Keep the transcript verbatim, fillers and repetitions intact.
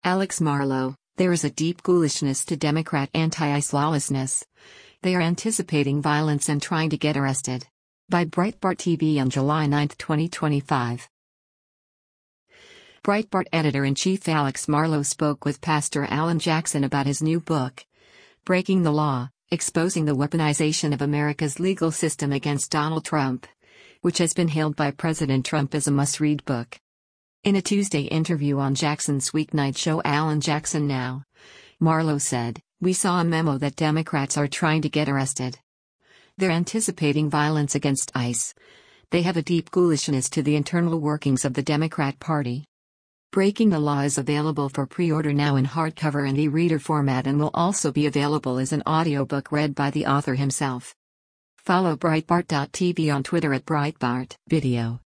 Alex Marlow, there is a deep ghoulishness to Democrat anti-ICE lawlessness. They are anticipating violence and trying to get arrested. By Breitbart T V on July ninth twenty twenty-five. Breitbart editor-in-chief Alex Marlow spoke with Pastor Alan Jackson about his new book, Breaking the Law, Exposing the Weaponization of America's Legal System Against Donald Trump, which has been hailed by President Trump as a must-read book. In a Tuesday interview on Jackson's weeknight show Alan Jackson Now, Marlow said, "We saw a memo that Democrats are trying to get arrested. They're anticipating violence against ICE. They have a deep ghoulishness to the internal workings of the Democrat Party." Breaking the Law is available for pre-order now in hardcover and e-reader format and will also be available as an audiobook read by the author himself. Follow Breitbart dot T V on Twitter at Breitbart Video.